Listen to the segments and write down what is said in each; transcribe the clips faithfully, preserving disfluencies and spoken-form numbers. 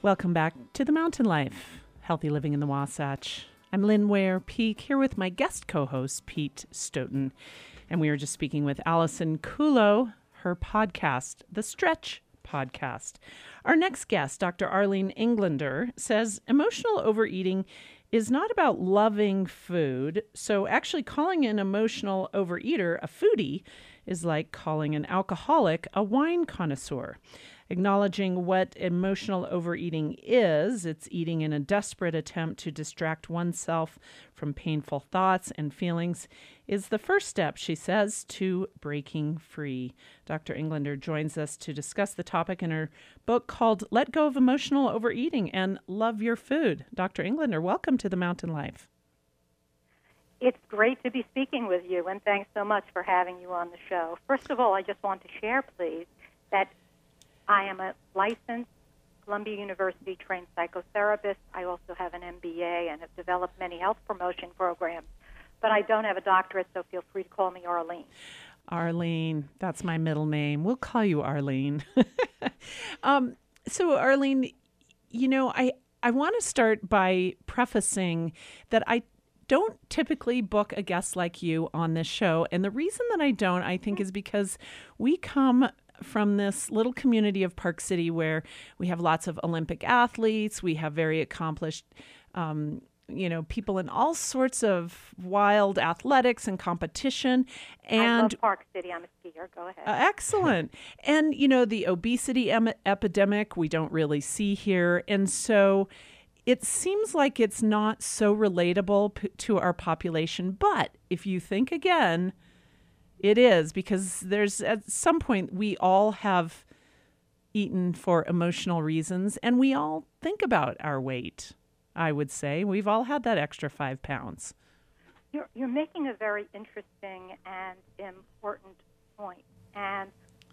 Welcome back to The Mountain Life, Healthy Living in the Wasatch. I'm Lynn Ware-Peak here with my guest co-host, Pete Stoughton. And we were just speaking with Allison Kulo, her podcast, The Stretch Podcast. Our next guest, Doctor Arlene Englander, says emotional overeating is not about loving food. So actually calling an emotional overeater a foodie is like calling an alcoholic a wine connoisseur. Acknowledging what emotional overeating is, it's eating in a desperate attempt to distract oneself from painful thoughts and feelings, is the first step, she says, to breaking free. Doctor Englander joins us to discuss the topic in her book called Let Go of Emotional Overeating and Love Your Food. Doctor Englander, welcome to The Mountain Life. It's great to be speaking with you, and thanks so much for having you on the show. First of all, I just want to share, please, that I am a licensed Columbia University trained psychotherapist. I also have an M B A and have developed many health promotion programs, but I don't have a doctorate, so feel free to call me Arlene. Arlene, that's my middle name. We'll call you Arlene. um, so, Arlene, you know, I, I want to start by prefacing that I don't typically book a guest like you on this show. And the reason that I don't, I think, is because we come from this little community of Park City where we have lots of Olympic athletes, we have very accomplished, um, you know, people in all sorts of wild athletics and competition. And I love Park City. I'm a skier. Go ahead. Uh, excellent. And, you know, the obesity em- epidemic we don't really see here. And so it seems like it's not so relatable p- to our population. But if you think again, it is, because there's at some point we all have eaten for emotional reasons, and we all think about our weight, I would say. We've all had that extra five pounds. You're, you're making a very interesting and important point. And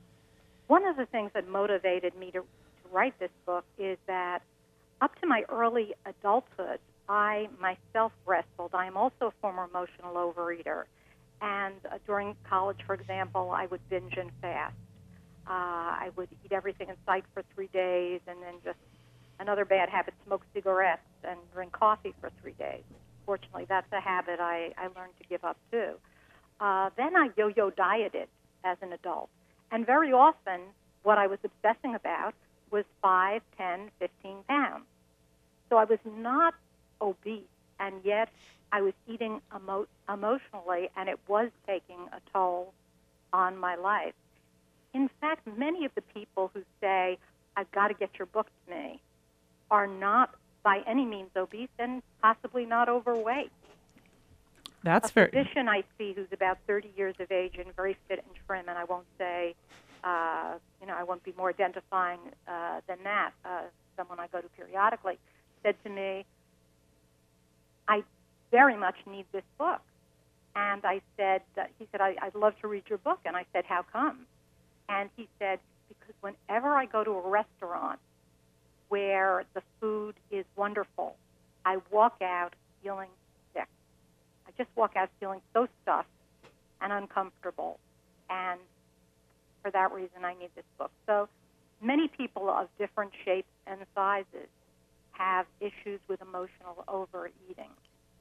one of the things that motivated me to, to write this book is that up to my early adulthood, I myself wrestled. I am also a former emotional overeater. And uh, during college, for example, I would binge and fast. Uh, I would eat everything in sight for three days and then just another bad habit, smoke cigarettes and drink coffee for three days. Fortunately, that's a habit I, I learned to give up, too. Uh, then I yo-yo dieted as an adult. And very often, what I was obsessing about was five, ten, fifteen pounds. So I was not obese, and yet I was eating emo- emotionally, and it was taking a toll on my life. In fact, many of the people who say, I've got to get your book to me, are not by any means obese and possibly not overweight. That's a very... physician I see who's about thirty years of age and very fit and trim, and I won't say, uh, you know, I won't be more identifying uh, than that, uh, someone I go to periodically, said to me, I very much need this book. And I said, uh, he said, I, I'd love to read your book. And I said, how come? And he said, because whenever I go to a restaurant where the food is wonderful, I walk out feeling sick. I just walk out feeling so stuffed and uncomfortable. And for that reason, I need this book. So many people of different shapes and sizes have issues with emotional overeating.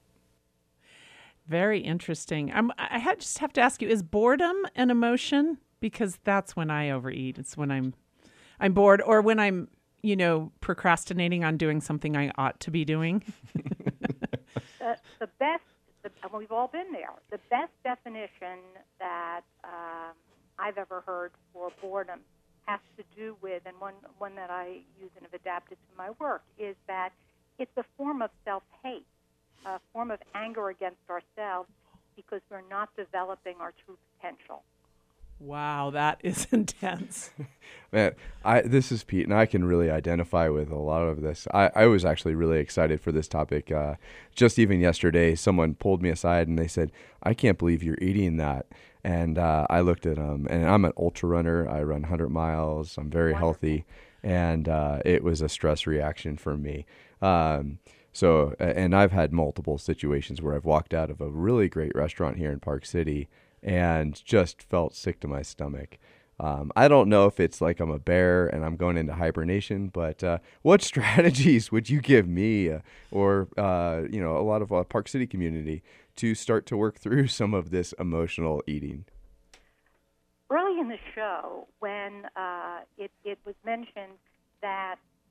Very interesting. I'm, I had, just have to ask you, is boredom an emotion? Because that's when I overeat. It's when I'm I'm bored, or when I'm, you know, procrastinating on doing something I ought to be doing. the, the best, the, we've all been there, the best definition that um, I've ever heard for boredom has to do with, and one, one that I use and have adapted to my work, is that it's a form of self-hate, a form of anger against ourselves because we're not developing our true potential. Wow, that is intense. Man, I this is Pete, and I can really identify with a lot of this. I, I was actually really excited for this topic. Uh, just even yesterday, someone pulled me aside and they said, I can't believe you're eating that. And uh, I looked at them, and I'm an ultra runner. I run one hundred miles. I'm very Wonderful. healthy. And uh, it was a stress reaction for me. Um, so, and I've had multiple situations where I've walked out of a really great restaurant here in Park City and just felt sick to my stomach. Um, I don't know if it's like I'm a bear and I'm going into hibernation, but uh, what strategies would you give me uh, or, uh, you know, a lot of uh, Park City community to start to work through some of this emotional eating? Early in the show, when uh, it, it was mentioned that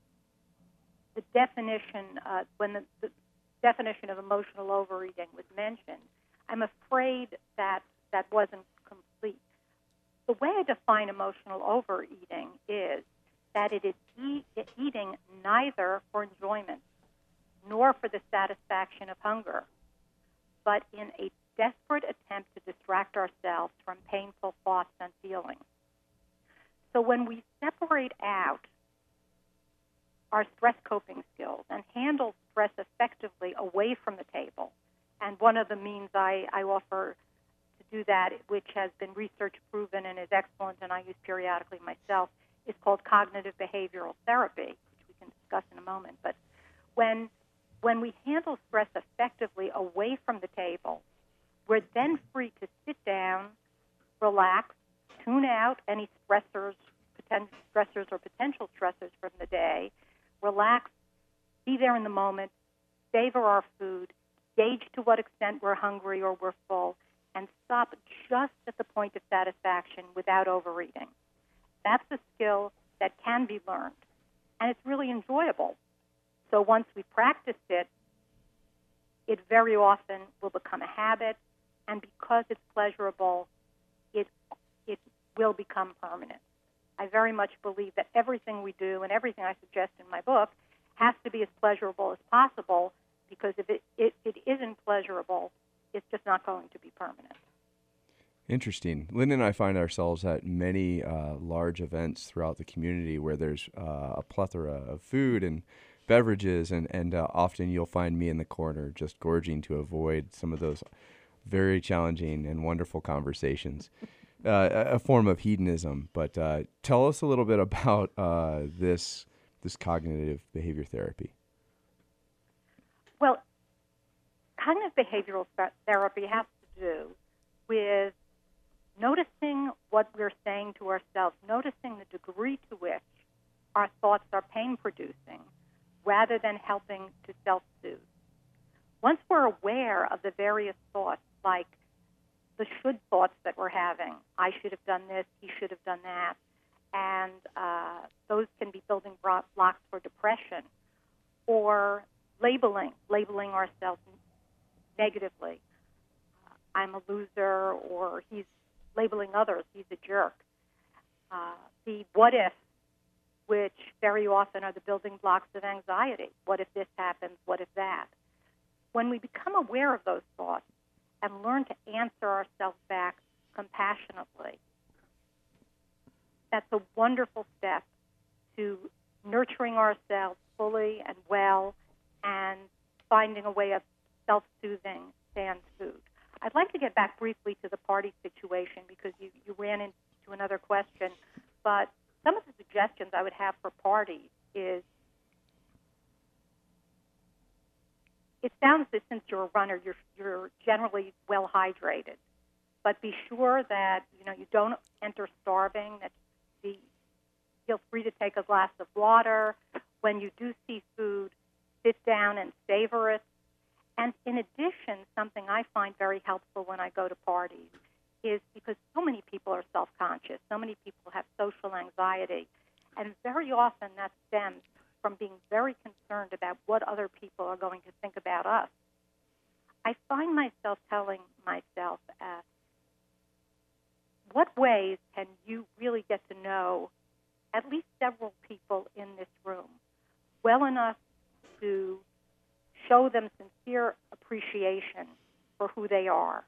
the definition, uh, when the, the definition of emotional overeating was mentioned, I'm afraid that that wasn't complete. The way I define emotional overeating is that it is eat, eating neither for enjoyment nor for the satisfaction of hunger, but in a desperate attempt to distract ourselves from painful thoughts and feelings. So when we separate out our stress coping skills and handle stress effectively away from the table, and one of the means I, I offer to do that, which has been research proven and is excellent and I use periodically myself, is called cognitive behavioral therapy, which we can discuss in a moment. But when when we handle stress effectively away from the table, we're then free to sit down, relax, tune out any stressors, potential stressors or potential stressors from the day, relax, be there in the moment, savor our food, gauge to what extent we're hungry or we're full, and stop just at the point of satisfaction without overeating. That's a skill that can be learned, and it's really enjoyable. So once we practiced it, it very often will become a habit, and because it's pleasurable, it it will become permanent. I very much believe that everything we do and everything I suggest in my book has to be as pleasurable as possible, because if it, it, it isn't pleasurable, it's just not going to be permanent. Interesting. Lynn and I find ourselves at many uh, large events throughout the community where there's uh, a plethora of food and beverages, and, and uh, often you'll find me in the corner just gorging to avoid some of those very challenging and wonderful conversations. Uh, a, a form of hedonism. But uh, tell us a little bit about uh, this this cognitive behavior therapy. Well, cognitive behavioral th- therapy has to do with noticing what we're saying to ourselves, noticing the degree to which our thoughts are pain-producing, rather than helping to self-soothe. Once we're aware of the various thoughts, like the should thoughts that we're having, I should have done this, he should have done that, and uh, those can be building blocks for depression, or labeling, labeling ourselves negatively. Uh, I'm a loser, or he's labeling others, he's a jerk. Uh, the what if, which very often are the building blocks of anxiety. What if this happens? What if that? When we become aware of those thoughts and learn to answer ourselves back compassionately, that's a wonderful step to nurturing ourselves fully and well and finding a way of self-soothing sans food. I'd like to get back briefly to the party situation because you, you ran into another question, but some of the suggestions I would have for parties is, it sounds that since you're a runner, you're, you're generally well hydrated, but be sure that you know you don't enter starving. That be feel free to take a glass of water. When you do see food, sit down and savor it. And in addition, something I find very helpful when I go to parties is because so many people are self-conscious, so many people have social anxiety, and very often that stems from being very concerned about what other people are going to think about us. I find myself telling myself, uh, what ways can you really get to know at least several people in this room well enough to show them sincere appreciation for who they are?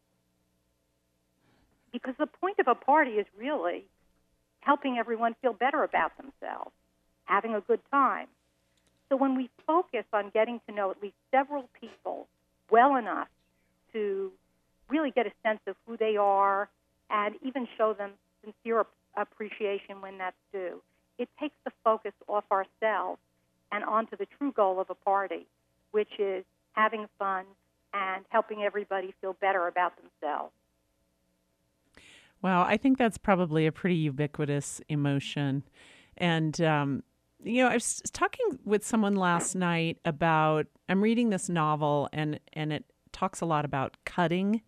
Because the point of a party is really helping everyone feel better about themselves, having a good time. So when we focus on getting to know at least several people well enough to really get a sense of who they are and even show them sincere appreciation when that's due, it takes the focus off ourselves and onto the true goal of a party, which is having fun and helping everybody feel better about themselves. Wow, I think that's probably a pretty ubiquitous emotion. And, um, you know, I was talking with someone last night about, I'm reading this novel and, and it talks a lot about cutting.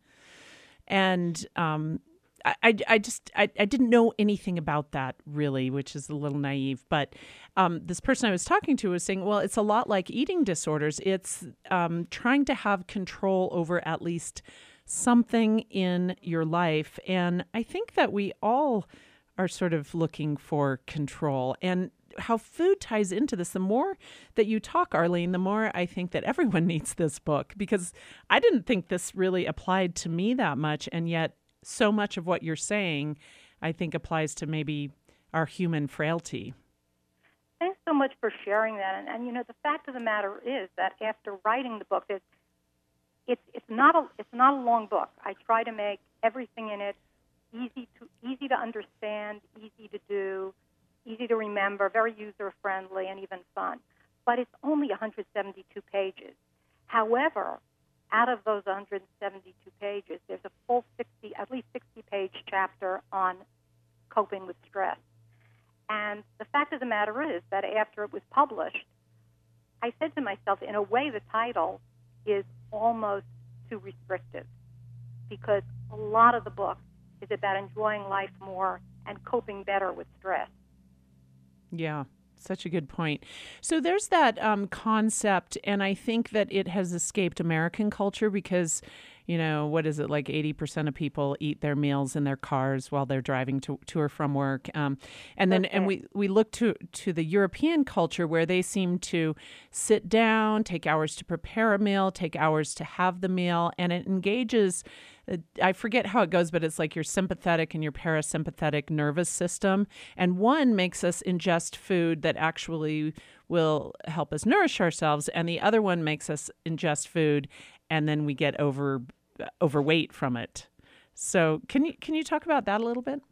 And um, I, I, I just, I, I didn't know anything about that really, which is a little naive. But um, this person I was talking to was saying, well, it's a lot like eating disorders. It's um, trying to have control over at least something in your life. And I think that we all are sort of looking for control, and how food ties into this. The more that you talk, Arlene, the more I think that everyone needs this book, because I didn't think this really applied to me that much. And yet so much of what you're saying, I think, applies to maybe our human frailty. Thanks so much for sharing that. And, and you know, the fact of the matter is that after writing the book, it's it's it's not a it's not a long book. I try to make everything in it easy to easy to understand, easy to do, easy to remember, very user friendly, and even fun. But it's only one hundred seventy-two pages. However, out of those one hundred seventy-two pages, there's a full sixty, at least sixty page chapter on coping with stress. And the fact of the matter is that after it was published, I said to myself, in a way, the title is almost too restrictive, because a lot of the book is about enjoying life more and coping better with stress. Yeah, such a good point. So there's that um, concept, and I think that it has escaped American culture because, you know, what is it, like eighty percent of people eat their meals in their cars while they're driving to, to or from work. Um, and then Okay. and we, we look to, to the European culture, where they seem to sit down, take hours to prepare a meal, take hours to have the meal, and it engages, uh, I forget how it goes, but it's like your sympathetic and your parasympathetic nervous system. And one makes us ingest food that actually will help us nourish ourselves, and the other one makes us ingest food and then we get over overweight from it. So can you can you talk about that a little bit?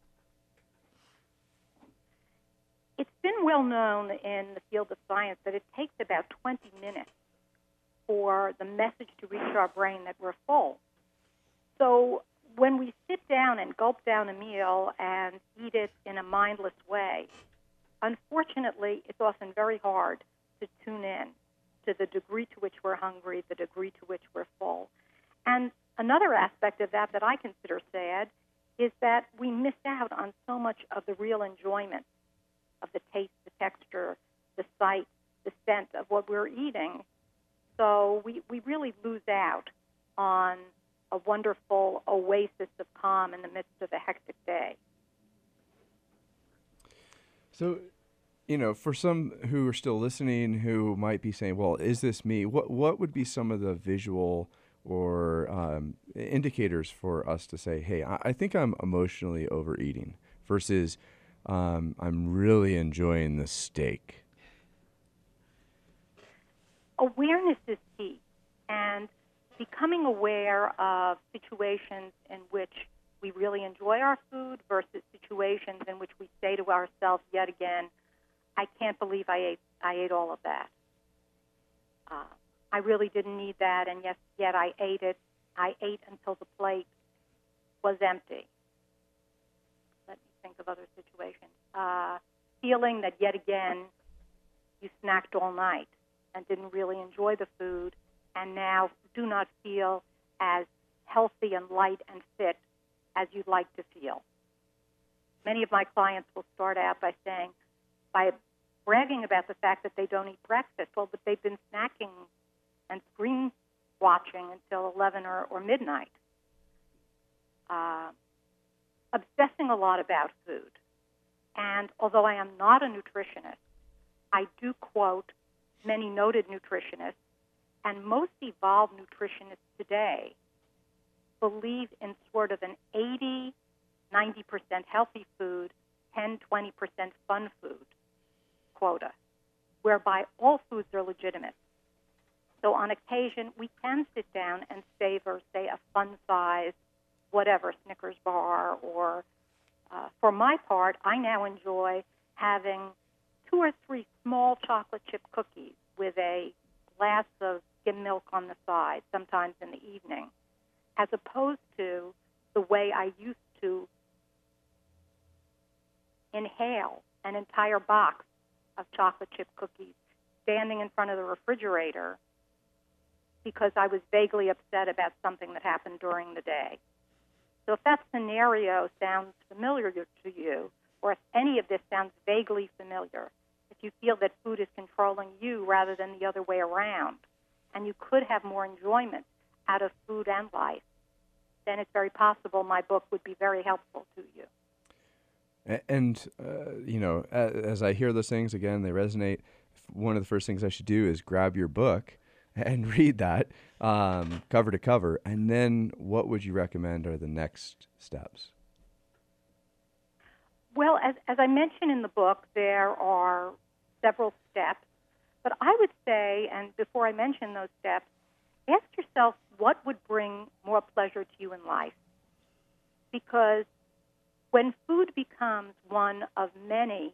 It's been well known in the field of science that it takes about twenty minutes for the message to reach our brain that we're full. So when we sit down and gulp down a meal and eat it in a mindless way, unfortunately, it's often very hard to tune in to the degree to which we're hungry, the degree to which we're full. And another aspect of that that I consider sad is that we miss out on so much of the real enjoyment of the taste, the texture, the sight, the scent of what we're eating. So we, we really lose out on a wonderful oasis of calm in the midst of a hectic day. So, you know, for some who are still listening, who might be saying, well, is this me? What what would be some of the visual or um, indicators for us to say, hey, I, I think I'm emotionally overeating versus um, I'm really enjoying the steak? Awareness is key, and becoming aware of situations in which we really enjoy our food versus situations in which we say to ourselves yet again, I can't believe I ate I ate all of that. Uh, I really didn't need that, and yes, yet I ate it. I ate until the plate was empty. Let me think of other situations. Uh, feeling that yet again you snacked all night and didn't really enjoy the food, and now do not feel as healthy and light and fit as you'd like to feel. Many of my clients will start out by saying, by bragging about the fact that they don't eat breakfast. Well, but they've been snacking and screen watching until eleven or, or midnight. Uh, obsessing a lot about food. And although I am not a nutritionist, I do quote many noted nutritionists, and most evolved nutritionists today believe in sort of an eighty, ninety percent healthy food, ten, twenty percent fun food quota, whereby all foods are legitimate. So on occasion, we can sit down and savor, say, a fun size, whatever, Snickers bar, or uh, for my part, I now enjoy having two or three small chocolate chip cookies with a glass of skim milk on the side, sometimes in the evening, as opposed to the way I used to inhale an entire box of chocolate chip cookies standing in front of the refrigerator because I was vaguely upset about something that happened during the day. So if that scenario sounds familiar to you, or if any of this sounds vaguely familiar, if you feel that food is controlling you rather than the other way around, and you could have more enjoyment out of food and life, then it's very possible my book would be very helpful to you. And, uh, you know, as, as I hear those things, again, they resonate. One of the first things I should do is grab your book and read that um, cover to cover. And then what would you recommend are the next steps? Well, as, as I mentioned in the book, there are several steps. But I would say, and before I mention those steps, ask yourself what would bring more pleasure to you in life. Because when food becomes one of many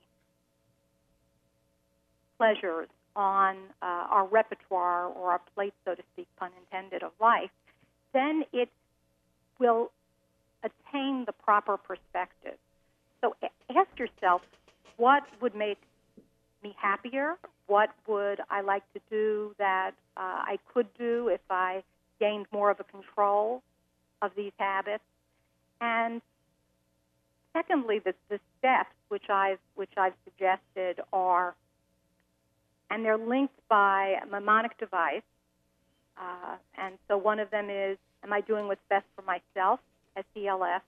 pleasures on uh, our repertoire or our plate, so to speak, pun intended, of life, then it will attain the proper perspective. So ask yourself, what would make me happier? What would I like to do that uh, I could do if I gained more of a control of these habits? And secondly, the, the steps which I've which I've suggested are, and they're linked by a mnemonic device. Uh, and so one of them is, am I doing what's best for myself, S E L F?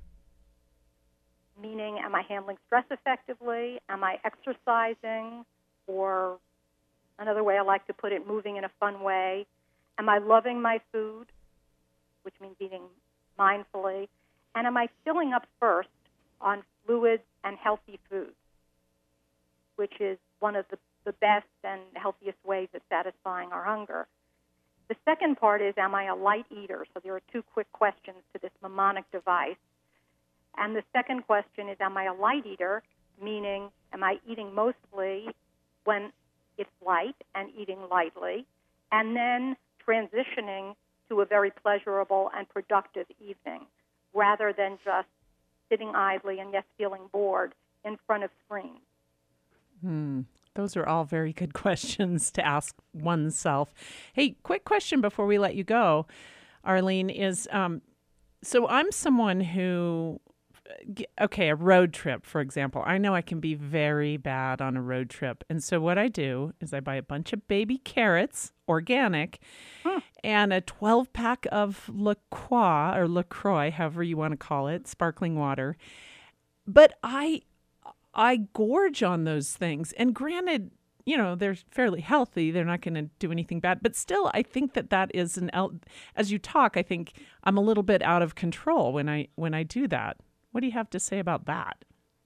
Meaning, am I handling stress effectively? Am I exercising? Or another way I like to put it, moving in a fun way. Am I loving my food, which means eating mindfully? And am I filling up first on fluids and healthy foods, which is one of the, the best and healthiest ways of satisfying our hunger? The second part is, am I a light eater? So there are two quick questions to this mnemonic device. And the second question is, am I a light eater? Meaning, am I eating mostly when it's light and eating lightly, and then transitioning to a very pleasurable and productive evening, rather than just sitting idly and, yes, feeling bored in front of screens? Hmm. Those are all very good questions to ask oneself. Hey, quick question before we let you go, Arlene, is um, so I'm someone who, okay, a road trip, for example. I know I can be very bad on a road trip. And so what I do is I buy a bunch of baby carrots, organic, hmm. and a twelve-pack of LaCroix, or LaCroix, however you want to call it, sparkling water. But I... I gorge on those things. And granted, you know, they're fairly healthy. They're not going to do anything bad. But still, I think that that is an, as you talk, I think I'm a little bit out of control when I when I do that. What do you have to say about that?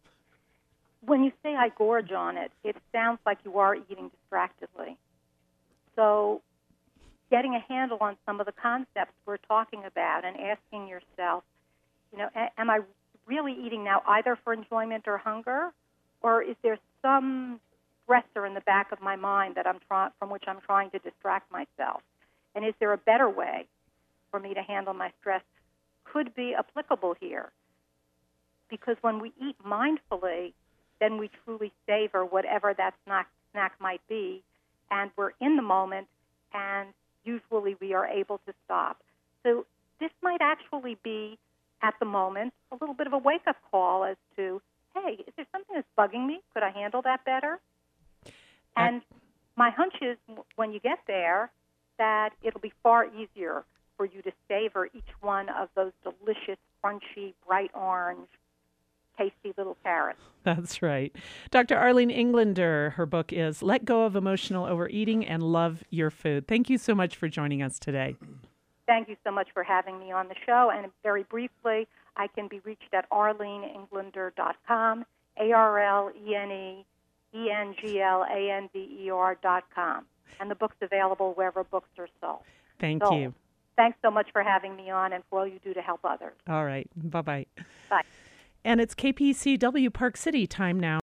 When you say I gorge on it, it sounds like you are eating distractedly. So getting a handle on some of the concepts we're talking about and asking yourself, you know, am I really eating now either for enjoyment or hunger, or is there some stressor in the back of my mind that I'm try- from which I'm trying to distract myself? And is there a better way for me to handle my stress? Could be applicable here. Because when we eat mindfully, then we truly savor whatever that snack, snack might be, and we're in the moment, and usually we are able to stop. So this might actually be, at the moment, a little bit of a wake-up call as to, hey, is there something that's bugging me? Could I handle that better? And my hunch is, when you get there, that it'll be far easier for you to savor each one of those delicious, crunchy, bright orange, tasty little carrots. That's right. Doctor Arlene Englander, her book is Let Go of Emotional Overeating and Love Your Food. Thank you so much for joining us today. Thank you so much for having me on the show. And very briefly, I can be reached at arlene englander dot com, A R L E N E E N G L A N D E R dot com. And the book's available wherever books are sold. Thank so, you. Thanks so much for having me on and for all you do to help others. All right. Bye-bye. Bye. And it's K P C W Park City time now.